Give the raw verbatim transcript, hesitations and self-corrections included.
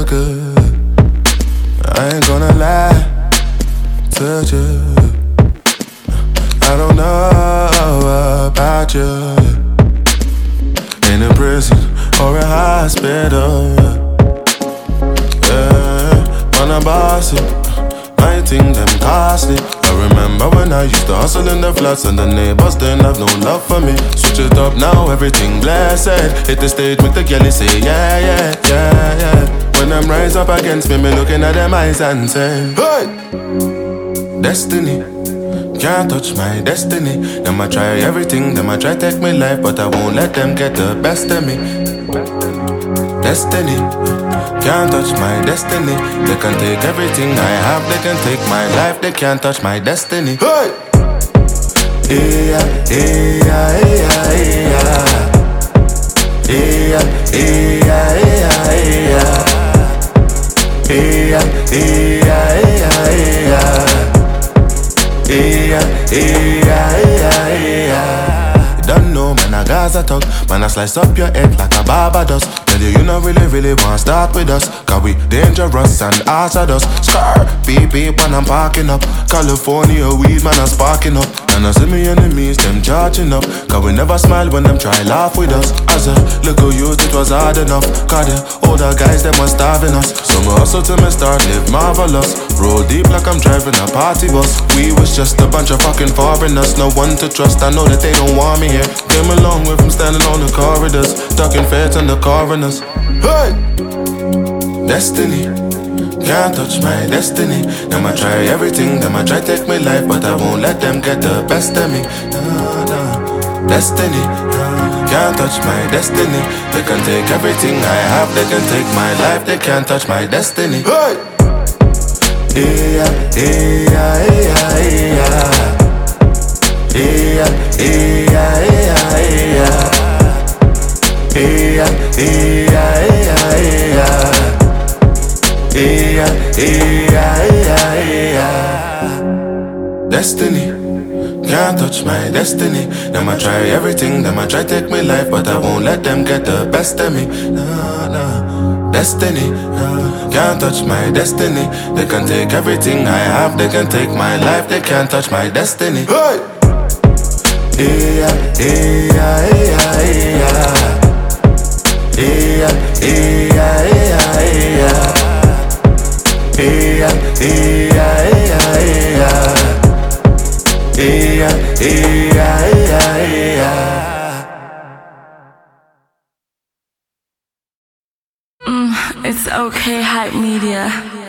good. I ain't gonna lie to you. I don't know about you. In a prison or a hospital, yeah, when I boss it, I think them costly. I remember when I used to hustle in the flats and the neighbors didn't have no love for me. Switch it up now, everything blessed. Hit the stage, make the girlie say yeah, yeah, yeah, yeah. When them rise up against me, me looking at them eyes and say, hey! Destiny, can't touch my destiny. Them I try everything, them I try take me life, but I won't let them get the best of me. Destiny, can't touch my destiny. They can take everything I have, they can take my life, they can't touch my destiny. Hey! Yeah, yeah, yeah, yeah. Yeah, yeah, yeah, yeah. Yeah, yeah, yeah, yeah. Yeah, yeah, yeah, yeah. You don't know, man, I Gaza talk. Man, I slice up your head like a Barbados. Tell you, you don't really, really want to start with us. Cause we dangerous and hazardous. Scar, beep, beep when I'm parking up. California weed, man, I'm sparking up. And I see me enemies, them charging up. Cause we never smile when them try laugh with us. As a little youth, it was hard enough. Cause the older guys, them was starving us. So me hustle till me start live marvelous. Roll deep like I'm driving a party bus. We was just a bunch of fucking foreigners. No one to trust, I know that they don't want me here. Came a long way from standing on the corridors, ducking feds and the coroners. Hey! Destiny, can't touch my destiny. Them I try everything, them I try take my life, but I won't let them get the best of me. No, no. Destiny, can't touch my destiny. They can take everything I have, they can take my life, they can't touch my destiny. Hey! Yeah, yeah, yeah, yeah. Yeah, yeah, yeah, yeah. Yeah, yeah, yeah, yeah. Yeah, yeah, yeah, yeah. Destiny, can't touch my destiny. Them I try everything, them I try take my life, but I won't let them get the best of me. No, no. Destiny, no. Can't touch my destiny. They can take everything I have, they can take my life, they can't touch my destiny. Hey! Yeah, yeah, yeah, yeah. Yeah, yeah, yeah, yeah. Yeah, yeah, yeah, yeah. Yeah, yeah, yeah, yeah. Mm, it's okay, Hype Media.